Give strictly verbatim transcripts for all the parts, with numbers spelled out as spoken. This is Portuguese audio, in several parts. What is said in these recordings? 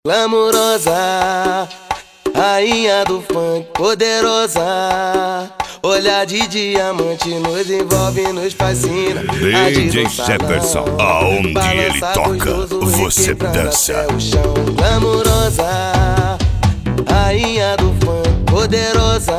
Glamurosa, rainha do funk, poderosa. Olhar de diamante nos envolve, nos fascina. D J Jefferson, aonde ele toca, você dança. Glamurosa, rainha do funk, poderosa.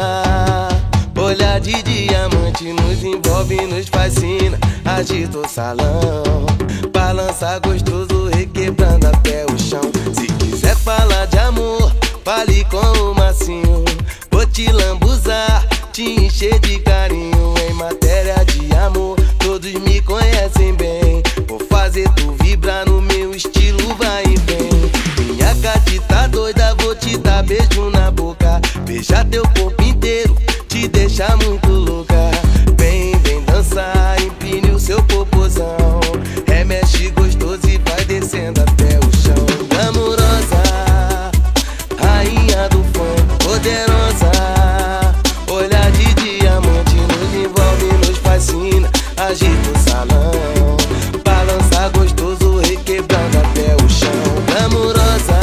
Olhar de diamante nos envolve, nos fascina. Agita o salão, balança gostoso, requebrando até o chão. Se quiser falar de amor, fale com o Massinho. Vou te lambuzar, te encher de carinho. Em matéria de amor, todos me conhecem bem. Vou fazer tu vibrar no meu estilo, vai e vem. Minha gata tá doida, vou te dar beijo na boca. Beijar teu corpo inteiro, te deixar muito louca. Vem, vem dançar, empine o seu popozão. Remexe gostoso e vai descendo até o chão. Glamurosa, rainha do funk, poderosa. Olhar de diamante nos envolve, nos fascina. Agita o salão, balança gostoso, requebrando até o chão. Glamurosa,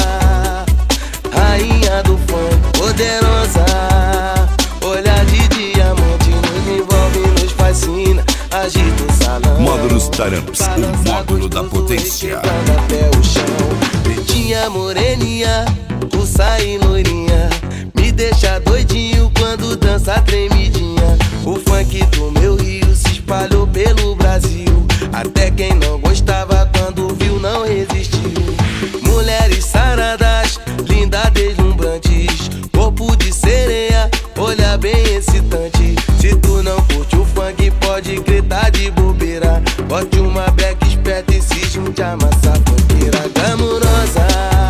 rainha do funk, poderosa. Olhar de diamante nos envolve, nos fascina. Agita o salão, Módulos Taramps, o módulo da potência. Até o chão. Pretinha, moreninha, russa e loirinha, me deixa doidinho quando dança tremidinha. O funk do meu Rio se espalhou pelo Brasil. Até quem não gostava quando viu não resistiu. Mulheres saradas, lindas, deslumbrantes, corpo de sereia, olha bem excitante. Se tu não curte o funk, pode gritar de bobeira. Bote uma black esperta e se junte a massa funkeira. Glamurosa,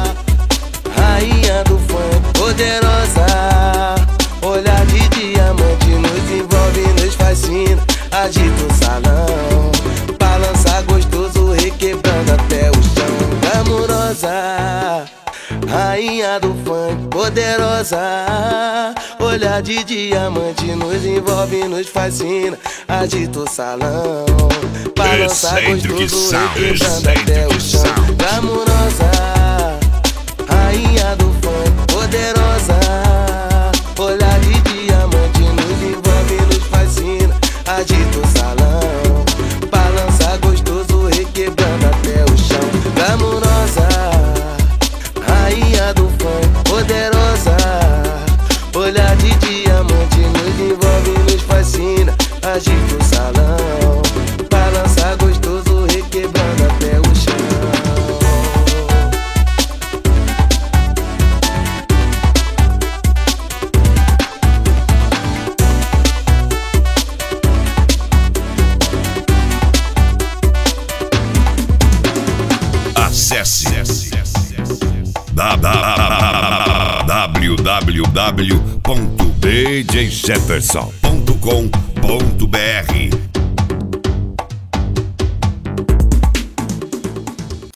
rainha do funk, poderosa. Olhar de diamante nos envolve, nos fascina. Agita o salão, balança gostoso, requebrando até o chão. Glamurosa, rainha do funk, poderosa. Olhar de diamante nos envolve, nos fascina. Agita o salão, balança gostoso, requebrando até o chão. Glamurosa, rainha do funk, poderosa. Olhar de diamante nos envolve, nos fascina. Agita o salão, balança gostoso, requebrando até o chão. Glamurosa, rainha do funk, poderosa. Olhar de diamante nos envolve, nos fascina. Agita o salão, balança gostoso, requebrando até o chão. Acesse w w w ponto d j jefferson ponto com ponto b r.